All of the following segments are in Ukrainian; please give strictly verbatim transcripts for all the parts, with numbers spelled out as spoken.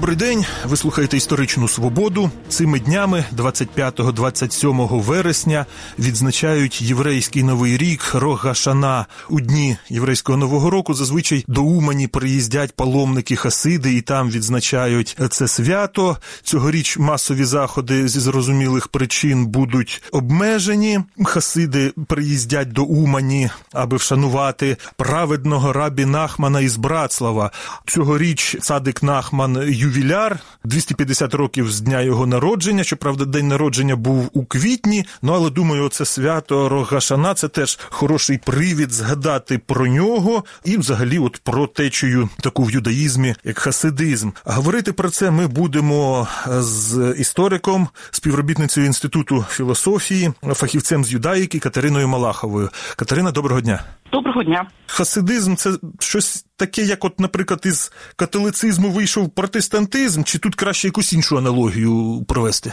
Добрий день, ви слухаєте «Історичну свободу». Цими днями, двадцять п'ятого - двадцять сьомого вересня, відзначають єврейський Новий рік Рох га-Шана. У дні єврейського Нового року зазвичай до Умані приїздять паломники-хасиди і там відзначають це свято. Цьогоріч масові заходи зі зрозумілих причин будуть обмежені. Хасиди приїздять до Умані, аби вшанувати праведного рабі Нахмана із Братслава. Цьогоріч цадик Нахман ювіляр, двісті п'ятдесят років з дня його народження. Щоправда, день народження був у квітні, ну але, думаю, це свято Рох га-Шана – це теж хороший привід згадати про нього і взагалі от про течію таку в юдаїзмі, як хасидизм. А говорити про це ми будемо з істориком, співробітницею Інституту філософії, фахівцем з юдаїки Катериною Малаховою. Катерина, доброго дня. Доброго дня. Хасидизм – це щось таке, як от, наприклад, із католицизму вийшов протестантизм, чи тут краще якусь іншу аналогію провести?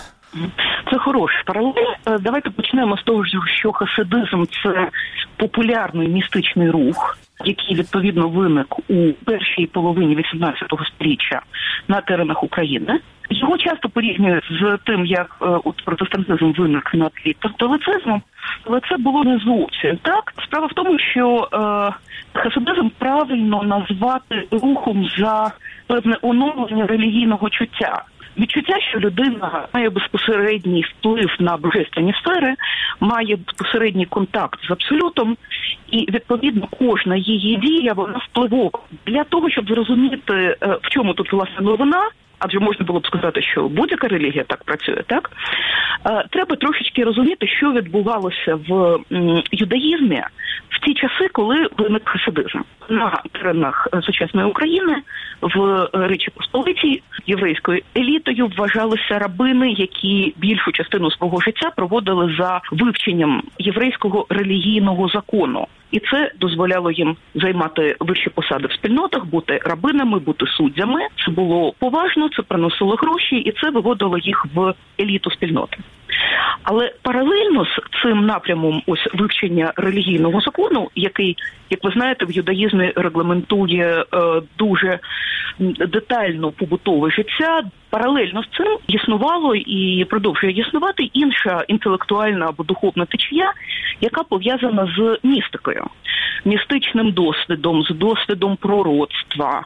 Це хороший паралель. Давайте почнемо з того, що хасидизм – це популярний містичний рух, який, відповідно, виник у першій половині вісімнадцятого сторіччя на теренах України. Його часто порівнюють з тим, як е, от протестантизм виник на тлі католицизму, але це було не зовсім так. Справа в тому, що е, хасидизм правильно назвати рухом за певне оновлення релігійного чуття. Відчуття, що людина має безпосередній вплив на божественні сфери, має безпосередній контакт з абсолютом, і, відповідно, кожна її дія, вона впливова. Для того, щоб зрозуміти, в чому тут, власне, новина, адже можна було б сказати, що будь-яка релігія так працює, так? Треба трошечки розуміти, що відбувалося в юдаїзмі в ті часи, коли виник хасидизм. На теренах сучасної України, в Речі Посполитій, єврейською елітою вважалися рабини, які більшу частину свого життя проводили за вивченням єврейського релігійного закону. І це дозволяло їм займати вищі посади в спільнотах, бути рабинами, бути суддями. Це було поважно, це приносило гроші, і це виводило їх в еліту спільноти. Але паралельно з цим напрямом ось вивчення релігійного закону, який, як ви знаєте, в юдаїзмі регламентує е, дуже детально побутове життя, паралельно з цим існувало і продовжує існувати інша інтелектуальна або духовна течія, яка пов'язана з містикою, містичним досвідом, з досвідом пророцтва,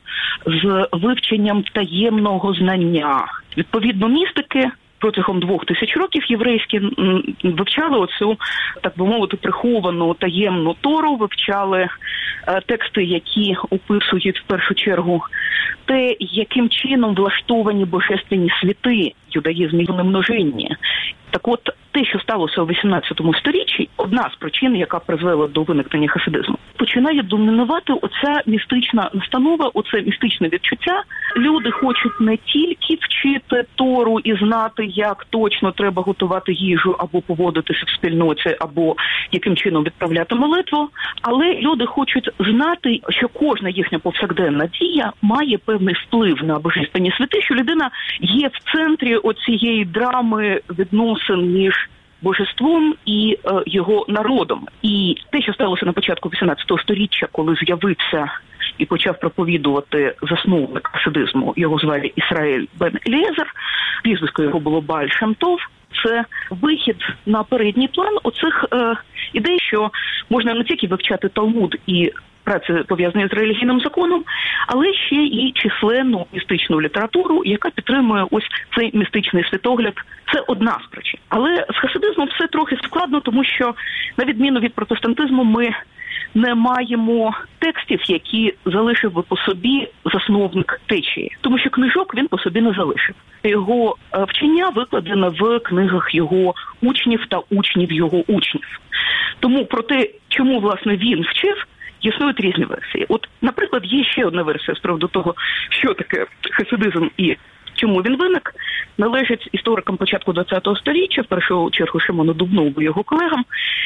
з вивченням таємного знання. Відповідно, містики протягом двох тисяч років єврейські вивчали оцю, так би мовити, приховану таємну Тору, вивчали е, тексти, які описують в першу чергу те, яким чином влаштовані божественні світи юдаїзмі в немноженні. Так от, те, що сталося у вісімнадцятому сторіччі, одна з причин, яка призвела до виникнення хасидизму, починає домінувати оця містична настанова, оце містичне відчуття. Люди хочуть не тільки вчити Тору і знати, як точно треба готувати їжу, або поводитися в спільноті, або яким чином відправляти молитву, але люди хочуть знати, що кожна їхня повсякденна дія має певний вплив на божественні світи, що людина є в центрі оцієї драми відносин між божеством і е, його народом. І те, що сталося на початку вісімнадцятого сторіччя, коли з'явився і почав проповідувати засновник хасидизму, його звали Ісраїль бен Елієзер, прізвисько його було Бааль Шем Тов, це вихід на передній план оцих е, ідей, що можна не тільки вивчати Талмуд і праці, пов'язані з релігійним законом, але ще і численну містичну літературу, яка підтримує ось цей містичний світогляд. Це одна з причин. Але з хасидизмом все трохи складно, тому що, на відміну від протестантизму, ми не маємо текстів, які залишив би по собі засновник течії. Тому що книжок він по собі не залишив. Його вчення викладено в книгах його учнів та учнів його учнів. Тому про те, чому, власне, він вчив, існують різні версії. От, наприклад, є ще одна версія з приводу того, що таке хасидизм і чому він виник, належить історикам початку ХХ століття, в першу чергу Шимону Дубнову і його колегам,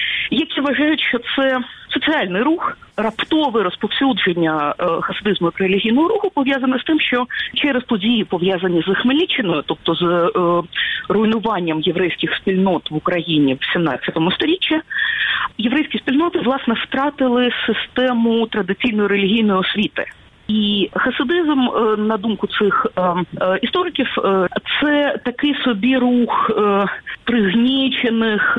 які вважають, що це соціальний рух, раптове розповсюдження е, хасидизму як релігійного руху пов'язане з тим, що через події, пов'язані з Хмельниччиною, тобто з е, руйнуванням єврейських спільнот в Україні в сімнадцятому сторіччі, єврейські спільноти, власне, втратили систему традиційної релігійної освіти. І хасидизм, на думку цих істориків, це такий собі рух пригнічених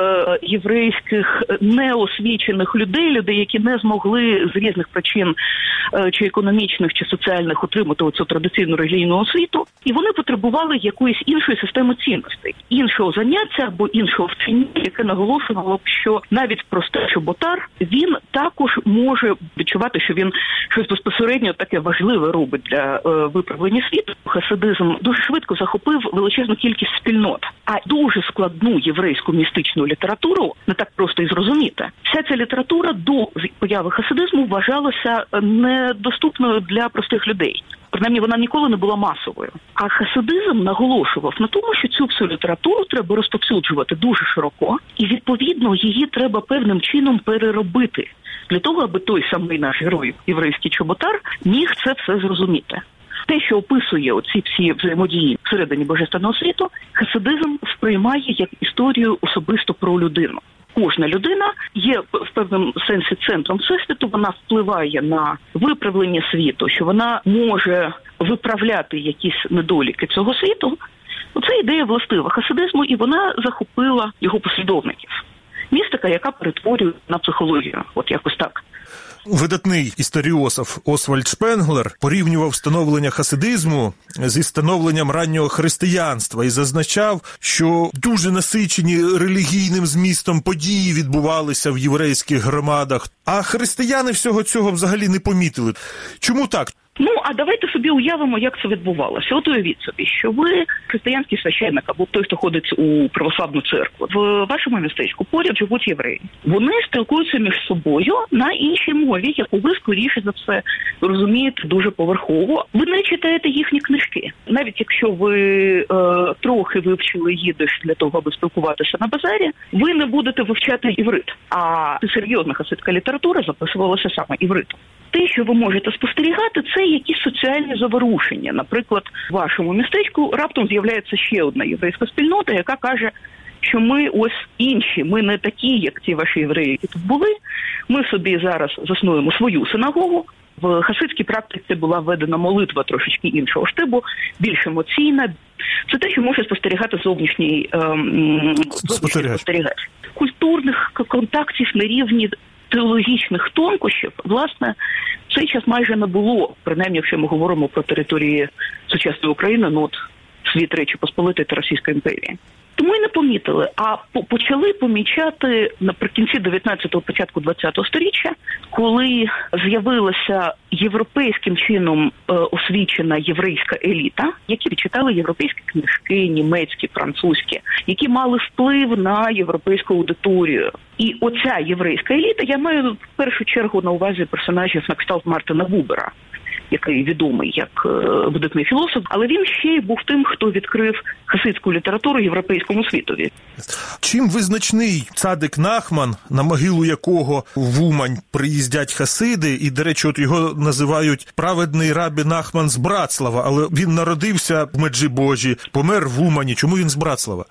єврейських неосвічених людей, людей, які не змогли з різних причин, чи економічних, чи соціальних, отримати оцю традиційну релігійну освіту, і вони потребували якоїсь іншої системи цінностей, іншого заняття або іншого вчення, яке наголошувало б, що навіть простий чоботар, він також може відчувати, що він щось безпосередньо таке важливе робить для е, виправлення світу. Хасидизм дуже швидко захопив величезну кількість спільнот, а дуже складну єврейську містичну літературу не так просто і зрозуміти. Вся ця література до появи хасидизму вважалася недоступною для простих людей. Принаймні, вона ніколи не була масовою. А хасидизм наголошував на тому, що цю всю літературу треба розповсюджувати дуже широко, і, відповідно, її треба певним чином переробити, для того, аби той самий наш герой, єврейський чоботар, міг це все зрозуміти. Те, що описує оці всі взаємодії всередині божественного світу, хасидизм сприймає як історію особисто про людину. Кожна людина є в певному сенсі центром всесвіту, вона впливає на виправлення світу, що вона може виправляти якісь недоліки цього світу. Це ідея властива хасидизму, і вона захопила його послідовників. Містика, яка перетворює на психологію. От якось так. Видатний історіософ Освальд Шпенглер порівнював становлення хасидизму зі становленням раннього християнства і зазначав, що дуже насичені релігійним змістом події відбувалися в єврейських громадах, а християни всього цього взагалі не помітили. Чому так? Ну, а давайте собі уявимо, як це відбувалося. От уявіть собі, що ви християнський священник або той, хто ходить у православну церкву. В вашому містечку поряд живуть євреї. Вони спілкуються між собою на іншій мові, яку ви, скоріше за все, розумієте дуже поверхово. Ви не читаєте їхні книжки. Навіть якщо ви е, трохи вивчили їдиш для того, аби спілкуватися на базарі, ви не будете вивчати іврит. А серйозна хасидська література записувалася саме івритом. Те, що ви можете спостерігати, це якісь соціальні заворушення. Наприклад, в вашому містечку раптом з'являється ще одна єврейська спільнота, яка каже, що ми ось інші, ми не такі, як ті ваші євреї, які тут були. Ми собі зараз заснуємо свою синагогу. В хасидській практиці була введена молитва трошечки іншого штибу, більш емоційна. Це те, що може спостерігати зовнішній, ем, зовнішній спостерігач. Культурних контактів на рівні теологічних тонкощів, власне, в цей час майже не було, принаймні, якщо ми говоримо про території сучасної України, ну от світ Речі Посполитої та Російської імперії. Тому й не помітили, а почали помічати наприкінці дев'ятнадцятого, початку двадцятого сторіччя, коли з'явилася європейським чином е, освічена єврейська еліта, які читали європейські книжки, німецькі, французькі, які мали вплив на європейську аудиторію. І оця єврейська еліта, я маю в першу чергу на увазі персонажів на кшталт Мартина Бубера, який відомий як е, видатний філософ, але він ще й був тим, хто відкрив хасидську літературу європейському світові. Чим визначний цадик Нахман, на могилу якого в Умань приїздять хасиди, і, до речі, от його називають праведний рабі Нахман з Братслава, але він народився в Меджибожі, помер в Умані. Чому він з Братслава?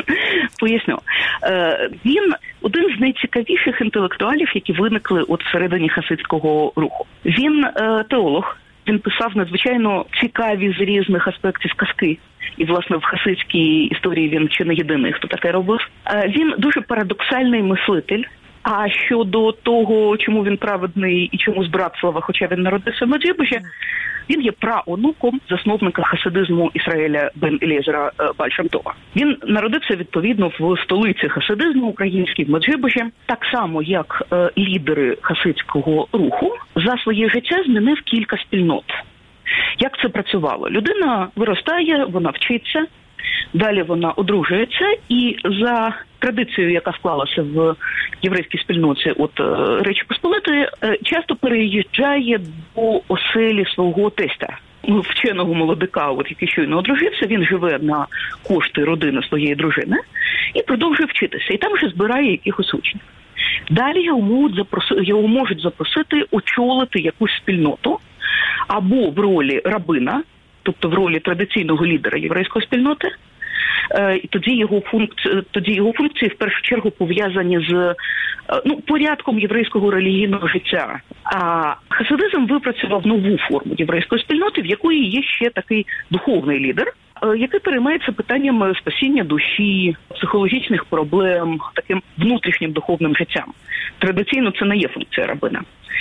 Поясню. Е, він один з найцікавіших інтелектуалів, які виникли от всередині хасидського руху. Він е, теолог. Він писав надзвичайно цікаві з різних аспектів казки. І, власне, в хасидській історії він чи не єдиний, хто таке робив. Він дуже парадоксальний мислитель. А щодо того, чому він праведний і чому з Братслава, хоча він народився в Меджибожі, він є праонуком засновника хасидизму Ісраїля бен Елієзера Баль Шем Това. Він народився, відповідно, в столиці хасидизму українській, в Меджибожі. Так само, як е, лідери хасидського руху, за своє життя змінив кілька спільнот. Як це працювало? Людина виростає, вона вчиться, далі вона одружується, і за традицією, яка склалася в єврейській спільноті от Речі Посполитої, часто переїжджає до оселі свого тестя, вченого молодика, от який щойно одружився. Він живе на кошти родини своєї дружини і продовжує вчитися. І там вже збирає якихось учнів. Далі його можуть запросити, його можуть запросити очолити якусь спільноту або в ролі рабина, тобто в ролі традиційного лідера єврейської спільноти, І тоді його функції, тоді його функції в першу чергу пов'язані з ну, порядком єврейського релігійного життя. А хасидизм випрацював нову форму єврейської спільноти, в якої є ще такий духовний лідер, який переймається питаннями спасіння душі, психологічних проблем, таким внутрішнім духовним життям. Традиційно це не є функція рабина.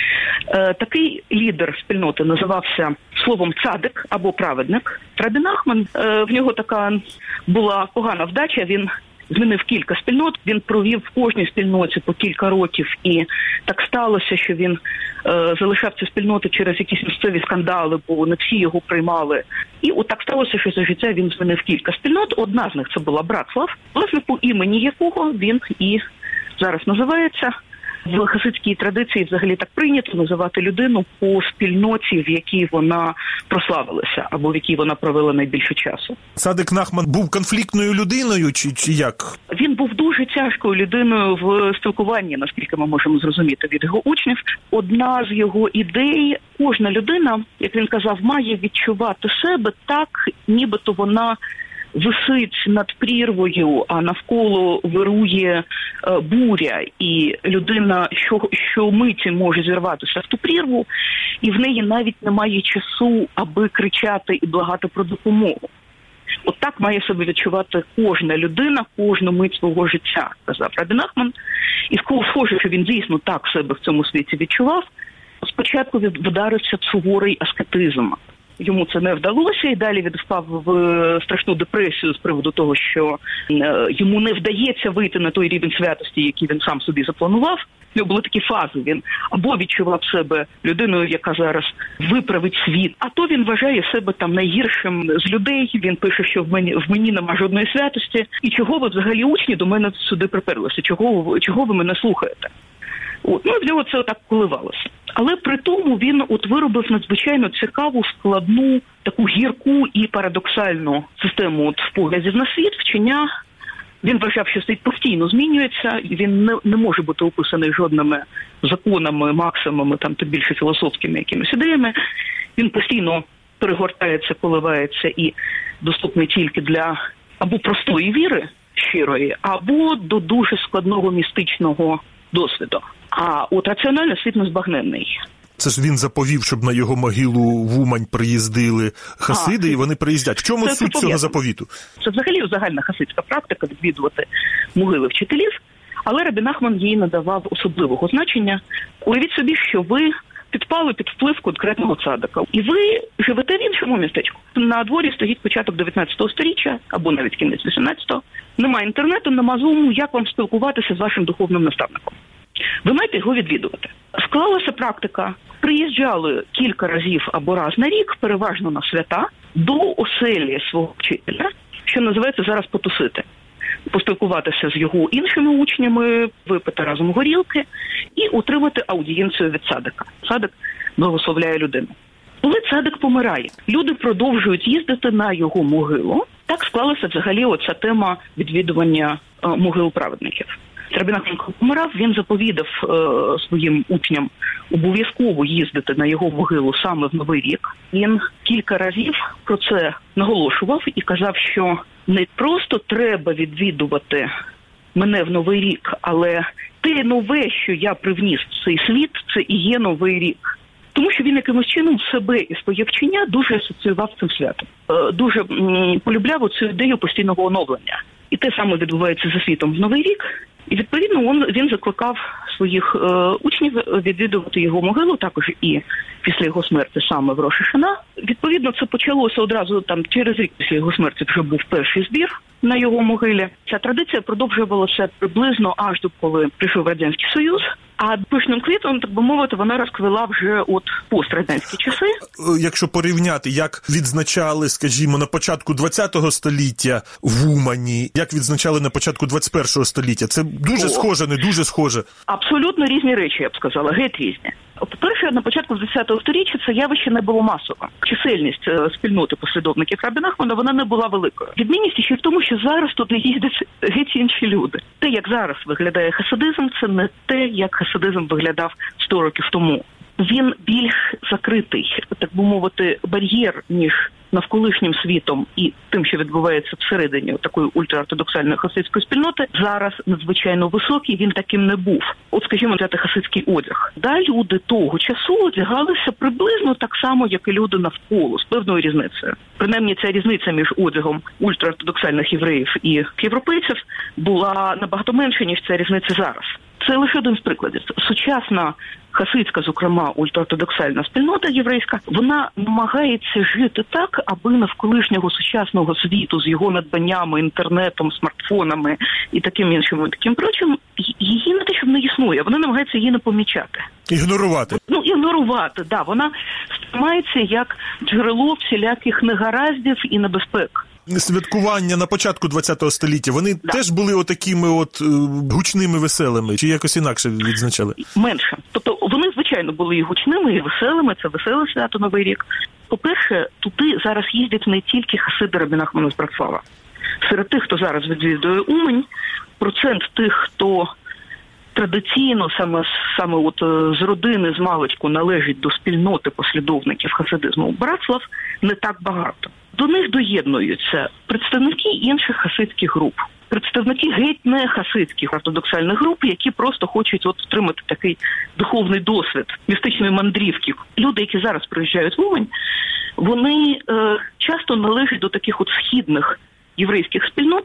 Такий лідер спільноти називався словом цадик або праведник. Рабі Нахман, в нього така була погана вдача, він змінив кілька спільнот, він провів в кожній спільноті по кілька років, і так сталося, що він е, залишав ці спільноти через якісь місцеві скандали, бо не всі його приймали. І от так сталося, що за життя він змінив кілька спільнот. Одна з них це була Братслав, власне, по імені якого він і зараз називається. В хасидській традиції взагалі так прийнято називати людину по спільноті, в якій вона прославилася, або в якій вона провела найбільше часу. Цадик Нахман був конфліктною людиною, чи, чи як? Він був дуже тяжкою людиною в спілкуванні, наскільки ми можемо зрозуміти від його учнів. Одна з його ідей, кожна людина, як він казав, має відчувати себе так, нібито вона висить над прірвою, а навколо вирує е, буря, і людина що, що миті може зірватися в ту прірву, і в неї навіть немає часу, аби кричати і благати про допомогу. От так має себе відчувати кожна людина, кожну мить свого життя, казав Рабі Нахман. І схоже, що він дійсно так себе в цьому світі відчував. Спочатку вдарився суворий аскетизм. Йому це не вдалося, і далі він впав в страшну депресію з приводу того, що йому не вдається вийти на той рівень святості, який він сам собі запланував. У нього були такі фази. Він або відчував себе людиною, яка зараз виправить світ, а то він вважає себе там найгіршим з людей. Він пише, що в мені, в мені нема жодної святості. І чого ви взагалі, учні, до мене сюди приперлися? Чого, чого ви мене слухаєте? От, ну, в нього це отак коливалося. Але при тому він от виробив надзвичайно цікаву, складну, таку гірку і парадоксальну систему от поглядів на світ, вчення. Він вважав, що світ постійно змінюється, і він не, не може бути описаний жодними законами, максимумами, там, тим більше філософськими якимись ідеями. Він постійно перегортається, коливається і доступний тільки для або простої віри щирої, або до дуже складного містичного досвіду. А от раціонально світ незбагненний. Це ж він заповів, щоб на його могилу в Умань приїздили хасиди, а, і вони приїздять. В чому суть цього заповіту? Це взагалі загальна хасидська практика відвідувати могили вчителів, але Рабі Нахман їй надавав особливого значення. Уявіть собі, що ви підпали під вплив конкретного цадика, і ви живете в іншому містечку. На дворі стоїть початок дев'ятнадцятого сторіччя, або навіть кінець вісімнадцятого. Немає інтернету, нема зуму, як вам спілкуватися з вашим духовним наставником. Ви маєте його відвідувати. Склалася практика. Приїжджали кілька разів або раз на рік, переважно на свята, до оселі свого вчителя, що називається зараз потусити. Поспілкуватися з його іншими учнями, випити разом горілки і отримати аудієнцію від цадика. Цадик благословляє людину. Коли цадик помирає, люди продовжують їздити на його могилу. Так склалася взагалі оця тема відвідування е, могил праведників. Рабі Нахман помирав, він заповідав е, своїм учням обов'язково їздити на його могилу саме в Новий рік. Він кілька разів про це наголошував і казав, що не просто треба відвідувати мене в Новий рік, але те нове, що я привніс в цей світ, це і є Новий рік. Тому що він якимось чином себе і своє вчення дуже асоціював з цим святом. Е, дуже м, полюбляв цю ідею постійного оновлення. І те саме відбувається за світом в Новий рік. І, відповідно, він, він закликав своїх е, учнів відвідувати його могилу, також і після його смерті саме в Рош ха-Шана. Відповідно, це почалося одразу там через рік після його смерті вже був перший збір на його могилі. Ця традиція продовжувалася приблизно аж до коли прийшов Радянський Союз. А пишним квітом, так би мовити, вона розквіла вже от пострадянські часи. Якщо порівняти, як відзначали, скажімо, на початку ХХ століття в Умані, як відзначали на початку двадцять першого століття, це дуже О. схоже, не дуже схоже? Абсолютно різні речі, я б сказала, геть різні. По-перше, на початку ХХ століття це явище не було масовим. Чисельність спільноти послідовників Рабі Нахмана, вона не була великою. Відмінність ще в тому, що зараз туди їздять геть інші люди. Те, як зараз виглядає хасидизм, це не те, як хасидизм виглядав сто років тому. Він більш закритий, так би мовити, бар'єр, ніж навколишнім світом і тим, що відбувається всередині такої ультраортодоксальної хасидської спільноти, зараз надзвичайно високий, він таким не був. От, скажімо, взяти хасидський одяг. Да, люди того часу одягалися приблизно так само, як і люди навколо, з певною різницею. Принаймні, ця різниця між одягом ультраортодоксальних євреїв і європейців була набагато менша, ніж ця різниця зараз. Це лише один з прикладів. Сучасна хасидська, зокрема, ультраортодоксальна спільнота єврейська, вона намагається жити так, аби навколишнього сучасного світу з його надбаннями, інтернетом, смартфонами і таким іншим, і таким прочим, її не те, щоб не існує, вона намагається її не помічати. Ігнорувати. Ну, ігнорувати, да. Вона сприймається як джерело всіляких негараздів і небезпек. Святкування на початку ХХ століття, вони да. теж були отакими от гучними, веселими, чи якось інакше відзначали? Менше. Тобто вони, звичайно, були і гучними, і веселими, це веселе свято Новий рік. По-перше, туди зараз їздять не тільки хасиди Рабі Нахмана з Братслава. Серед тих, хто зараз відвідує Умань, процент тих, хто традиційно саме, саме от з родини, з маличку належить до спільноти послідовників хасидизму Братслав, не так багато. До них доєднуються представники інших хасидських груп, представники геть не хасидських ортодоксальних груп, які просто хочуть от отримати такий духовний досвід містичної мандрівки. Люди, які зараз приїжджають в Умань, вони е, часто належать до таких от східних єврейських спільнот,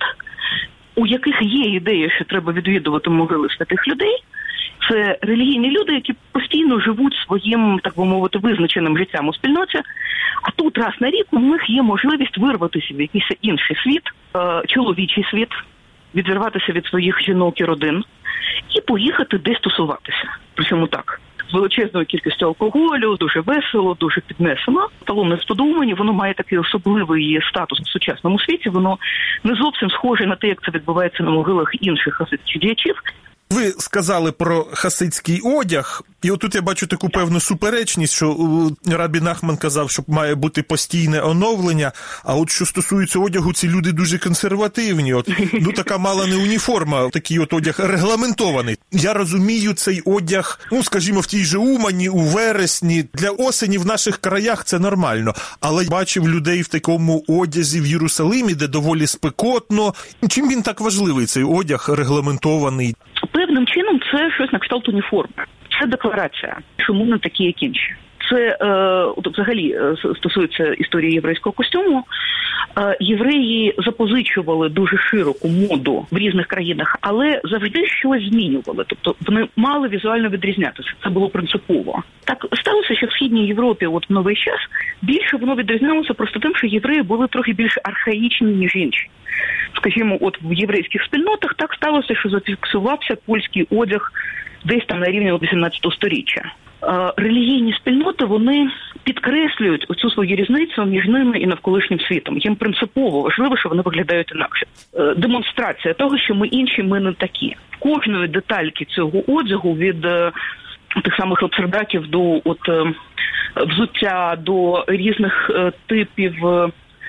у яких є ідея, що треба відвідувати могили святих людей. Це релігійні люди, які постійно живуть своїм, так би мовити, визначеним життям у спільноті. А тут раз на рік у них є можливість вирватися в якийсь інший світ, чоловічий світ, відірватися від своїх жінок і родин і поїхати десь тусуватися. Причому так, з величезною кількістю алкоголю, дуже весело, дуже піднесено. Паломництво до Умані, воно має такий особливий статус в сучасному світі, воно не зовсім схоже на те, як це відбувається на могилах інших хасидських діячів. Ви сказали про хасидський одяг, і отут я бачу таку певну суперечність, що Рабі Нахман казав, що має бути постійне оновлення, а от що стосується одягу, ці люди дуже консервативні. От, ну, така мала не уніформа, такий от одяг регламентований. Я розумію цей одяг, ну, скажімо, в тій же Умані, у вересні, для осені в наших краях це нормально. Але бачив людей в такому одязі в Єрусалимі, де доволі спекотно. Чим він так важливий, цей одяг регламентований? Певним чином це щось на кшталт уніформи. Це декларація, що ми не такі, як інші. Це е, взагалі стосується історії єврейського костюму. Е, євреї запозичували дуже широку моду в різних країнах, але завжди щось змінювали. Тобто вони мали візуально відрізнятися. Це було принципово. Так сталося, що в Східній Європі от в новий час більше воно відрізнялося просто тим, що євреї були трохи більш архаїчні, ніж інші. Скажімо, от в єврейських спільнотах так сталося, що зафіксувався польський одяг десь там на рівні вісімнадцятого сторіччя. Е, релігійні спільноти, вони підкреслюють оцю свою різницю між ними і навколишнім світом. Їм принципово важливо, що вони виглядають інакше. Е, демонстрація того, що ми інші, ми не такі. Кожної детальки цього одягу, від е, тих самих лапсердаків до от, е, взуття, до різних е, типів е,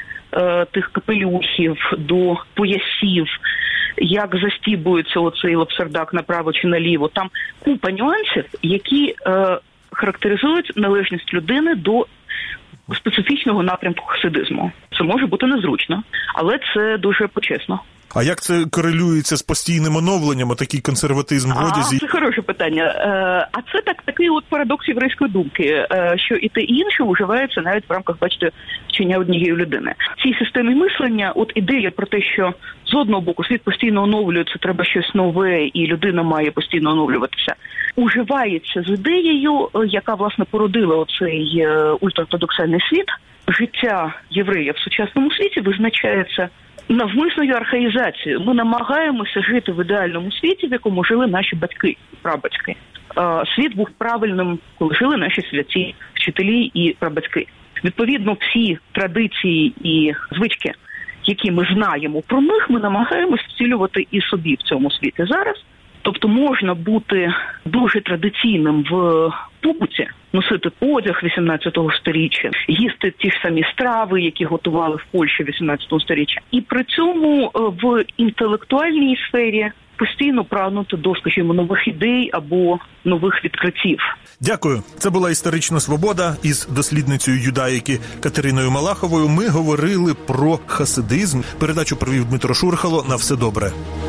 тих капелюхів, до поясів, як застібується оцей лапсердак направо чи наліво. Там купа нюансів, які е, характеризують належність людини до специфічного напрямку хасидизму. Це може бути незручно, але це дуже почесно. А як це корелюється з постійним оновленням, такий консерватизм в одязі? А, це хороше питання. Е, а це так, такий от парадокс єврейської думки, е, що і те і інше вживається навіть в рамках, бачите, вчення однієї людини. В цій системі мислення, от ідея про те, що з одного боку світ постійно оновлюється, треба щось нове, і людина має постійно оновлюватися, уживається з ідеєю, яка, власне, породила оцей ультраортодоксальний світ. Життя єврея в сучасному світі визначається навмисною архаїзацією. Ми намагаємося жити в ідеальному світі, в якому жили наші батьки, прабатьки. Світ був правильним, коли жили наші святі вчителі і прабатьки. Відповідно, всі традиції і звички, які ми знаємо про них, ми намагаємося втілювати і собі в цьому світі зараз. Тобто можна бути дуже традиційним в побуті, носити одяг вісімнадцятого сторіччя, їсти ті ж самі страви, які готували в Польщі вісімнадцятого сторіччя. І при цьому в інтелектуальній сфері постійно прагнути до, скажімо, нових ідей або нових відкриттів. Дякую. Це була «Історична свобода» із дослідницею юдаїки Катериною Малаховою. Ми говорили про хасидизм. Передачу провів Дмитро Шурхало. На все добре.